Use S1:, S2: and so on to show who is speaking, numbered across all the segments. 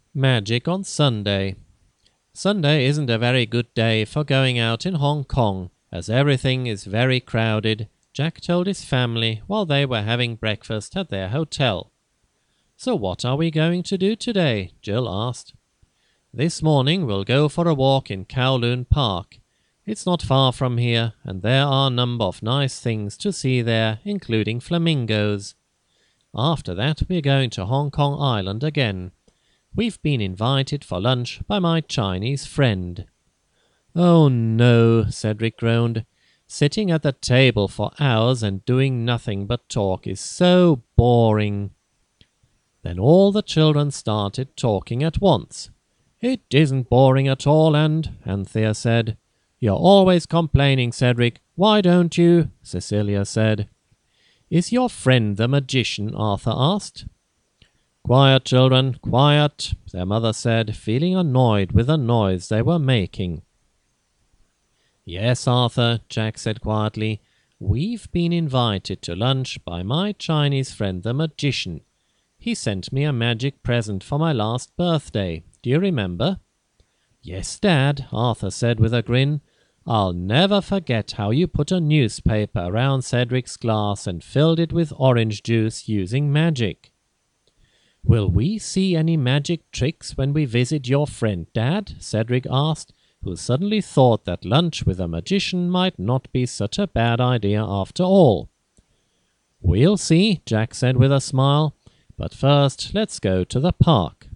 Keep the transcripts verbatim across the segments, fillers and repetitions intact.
S1: Magic on Sunday. Sunday isn't a very good day for going out in Hong Kong, as everything is very crowded, Jack told his family while they were having breakfast at their hotel. So what are we going to do today? Jill asked. This morning we'll go for a walk in Kowloon Park. It's not far from here, and there are a number of nice things to see there, including flamingos. After that we're going to Hong Kong Island again. We've been invited for lunch by my Chinese friend. Oh no, Cedric groaned. Sitting at the table for hours and doing nothing but talk is so boring. Then all the children started talking at once. It isn't boring at all, and, Anthea said. You're always complaining, Cedric. Why don't you? Cecilia said. Is your friend the magician? Arthur asked. Quiet, children, quiet, their mother said, feeling annoyed with the noise they were making. Yes, Arthur, Jack said quietly, we've been invited to lunch by my Chinese friend the magician. He sent me a magic present for my last birthday. Do you remember? Yes, Dad, Arthur said with a grin. I'll never forget how you put a newspaper around Cedric's glass and filled it with orange juice using magic. Will we see any magic tricks when we visit your friend, Dad? Cedric asked, who suddenly thought that lunch with a magician might not be such a bad idea after all. We'll see, Jack said with a smile, but first let's go to the park.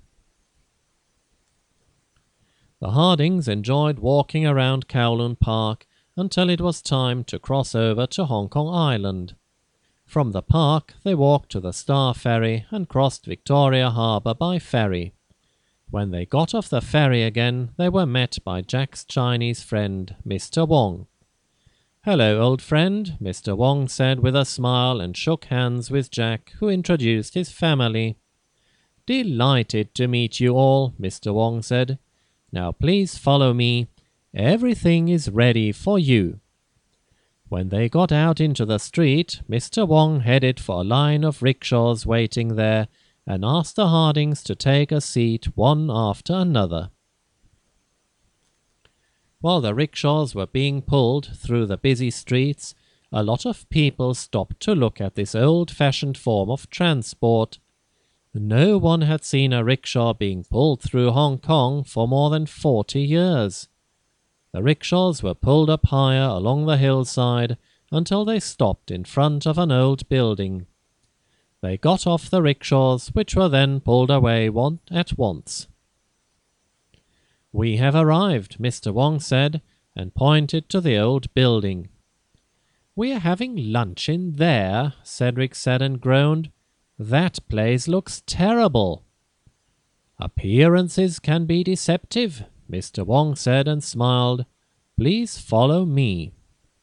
S1: The Hardings enjoyed walking around Kowloon Park until it was time to cross over to Hong Kong Island. From the park, they walked to the Star Ferry and crossed Victoria Harbour by ferry. When they got off the ferry again, they were met by Jack's Chinese friend, Mister Wong. Hello, old friend, Mister Wong said with a smile and shook hands with Jack, who introduced his family. Delighted to meet you all, Mister Wong said. Now please follow me. Everything is ready for you. When they got out into the street, Mister Wong headed for a line of rickshaws waiting there and asked the Hardings to take a seat one after another. While the rickshaws were being pulled through the busy streets, a lot of people stopped to look at this old-fashioned form of transport. No one had seen a rickshaw being pulled through Hong Kong for more than forty years. The rickshaws were pulled up higher along the hillside until they stopped in front of an old building. They got off the rickshaws, which were then pulled away one at once. We have arrived, Mister Wong said, and pointed to the old building. We are having lunch in there, Cedric said and groaned. That place looks terrible. Appearances can be deceptive, Mister Wong said and smiled. Please follow me.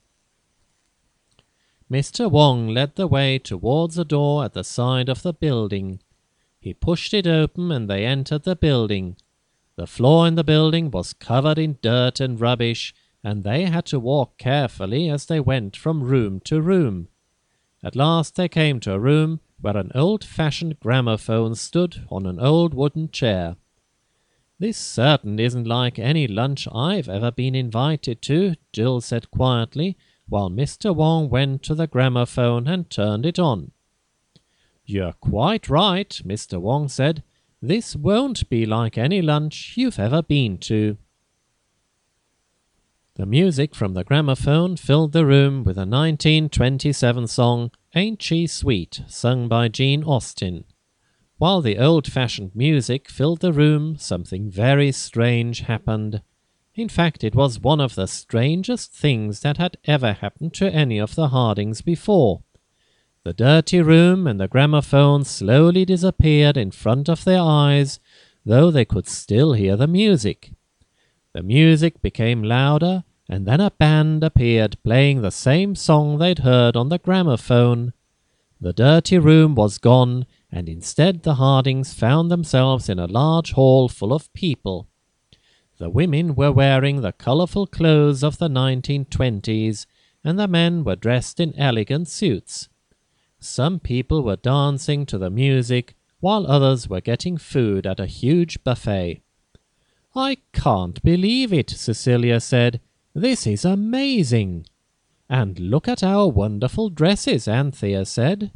S1: Mister Wong led the way towards a door at the side of the building. He pushed it open and they entered the building. The floor in the building was covered in dirt and rubbish, and they had to walk carefully as they went from room to room. At last they came to a room where an old-fashioned gramophone stood on an old wooden chair. This certainly isn't like any lunch I've ever been invited to, Jill said quietly, while Mister Wong went to the gramophone and turned it on. You're quite right, Mister Wong said. This won't be like any lunch you've ever been to. The music from the gramophone filled the room with a nineteen twenty-seven song, Ain't She Sweet, sung by Jane Austen. While the old-fashioned music filled the room, something very strange happened. In fact, it was one of the strangest things that had ever happened to any of the Hardings before. The dirty room and the gramophone slowly disappeared in front of their eyes, though they could still hear the music. The music became louder, and then a band appeared playing the same song they'd heard on the gramophone. The dirty room was gone, and instead the Hardings found themselves in a large hall full of people. The women were wearing the colourful clothes of the nineteen twenties, and the men were dressed in elegant suits. Some people were dancing to the music, while others were getting food at a huge buffet. "I can't believe it," Cecilia said. "This is amazing." "And look at our wonderful dresses," Anthea said.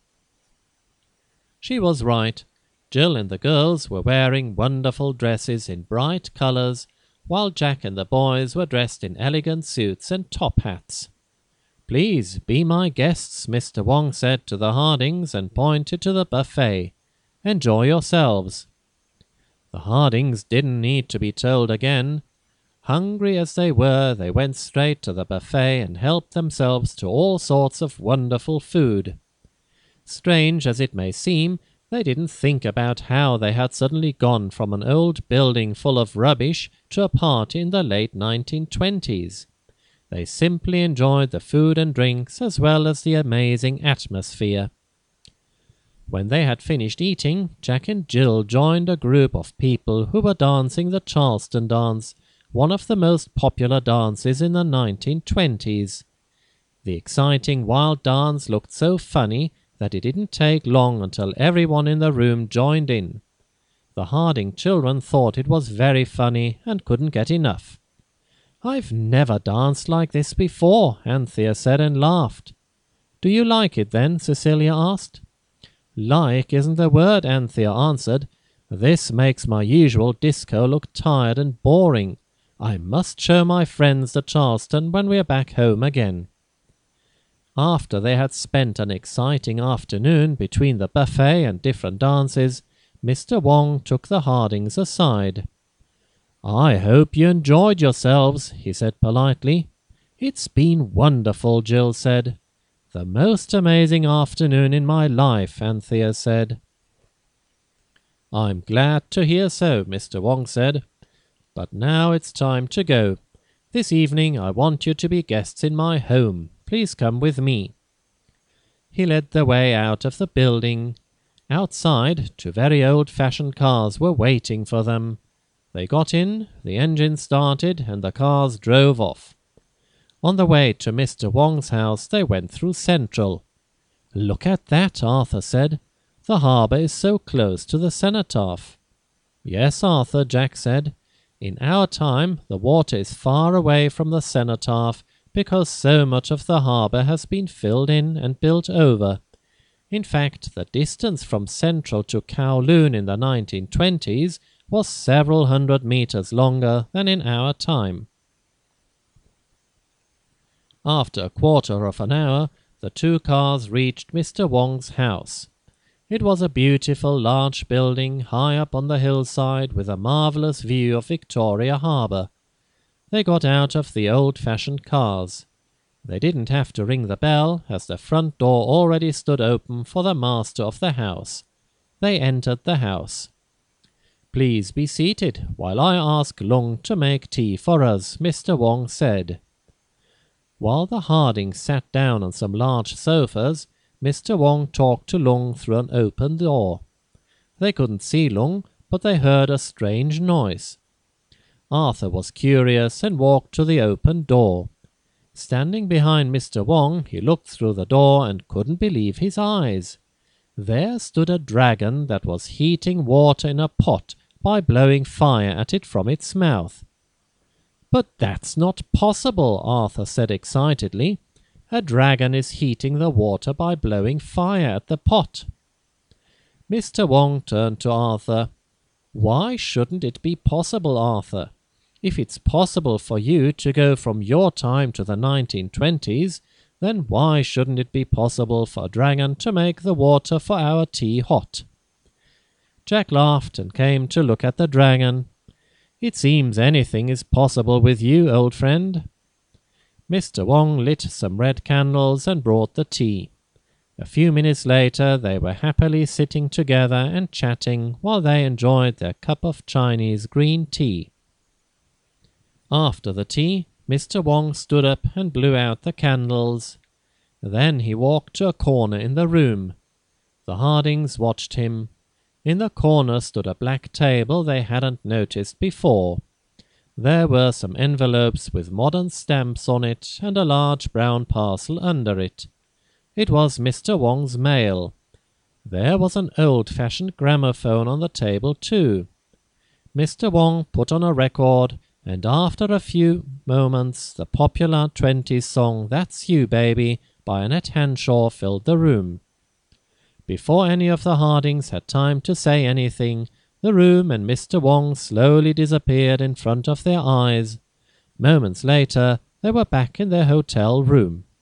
S1: She was right. Jill and the girls were wearing wonderful dresses in bright colours, while Jack and the boys were dressed in elegant suits and top hats. "Please be my guests," Mister Wong said to the Hardings, and pointed to the buffet. "Enjoy yourselves." The Hardings didn't need to be told again. Hungry as they were, they went straight to the buffet and helped themselves to all sorts of wonderful food. Strange as it may seem, they didn't think about how they had suddenly gone from an old building full of rubbish to a party in the late nineteen twenties. They simply enjoyed the food and drinks as well as the amazing atmosphere. When they had finished eating, Jack and Jill joined a group of people who were dancing the Charleston dance, one of the most popular dances in the nineteen twenties. The exciting wild dance looked so funny that it didn't take long until everyone in the room joined in. The Harding children thought it was very funny and couldn't get enough. "I've never danced like this before," Anthea said and laughed. "Do you like it then?" Cecilia asked. "Like isn't the word," Anthea answered. "This makes my usual disco look tired and boring. I must show my friends the Charleston when we are back home again." After they had spent an exciting afternoon between the buffet and different dances, Mister Wong took the Hardings aside. "I hope you enjoyed yourselves," he said politely. "It's been wonderful," Jill said. "The most amazing afternoon in my life," Anthea said. "I'm glad to hear so," Mister Wong said. "But now it's time to go. This evening I want you to be guests in my home. Please come with me." He led the way out of the building. Outside, two very old-fashioned cars were waiting for them. They got in, the engine started, and the cars drove off. On the way to Mister Wong's house, they went through Central. "Look at that," Arthur said. "The harbour is so close to the cenotaph." "Yes, Arthur," Jack said. "In our time, the water is far away from the cenotaph because so much of the harbour has been filled in and built over. In fact, the distance from Central to Kowloon in the nineteen twenties was several hundred meters longer than in our time." After a quarter of an hour, the two cars reached Mister Wong's house. It was a beautiful large building high up on the hillside with a marvellous view of Victoria Harbour. They got out of the old-fashioned cars. They didn't have to ring the bell, as the front door already stood open for the master of the house. They entered the house. "Please be seated while I ask Lung to make tea for us," Mister Wong said. While the Hardings sat down on some large sofas, Mister Wong talked to Lung through an open door. They couldn't see Lung, but they heard a strange noise. Arthur was curious and walked to the open door. Standing behind Mister Wong, he looked through the door and couldn't believe his eyes. There stood a dragon that was heating water in a pot by blowing fire at it from its mouth. "But that's not possible," Arthur said excitedly. "A dragon is heating the water by blowing fire at the pot." Mister Wong turned to Arthur. "Why shouldn't it be possible, Arthur? If it's possible for you to go from your time to the nineteen twenties, then why shouldn't it be possible for a dragon to make the water for our tea hot?" Jack laughed and came to look at the dragon. "It seems anything is possible with you, old friend." Mister Wong lit some red candles and brought the tea. A few minutes later, they were happily sitting together and chatting while they enjoyed their cup of Chinese green tea. After the tea, Mister Wong stood up and blew out the candles. Then he walked to a corner in the room. The Hardings watched him. In the corner stood a black table they hadn't noticed before. There were some envelopes with modern stamps on it and a large brown parcel under it. It was Mister Wong's mail. There was an old-fashioned gramophone on the table too. Mister Wong put on a record, and after a few moments the popular twenties song That's You, Baby by Annette Hanshaw filled the room. Before any of the Hardings had time to say anything, the room and Mister Wong slowly disappeared in front of their eyes. Moments later, they were back in their hotel room.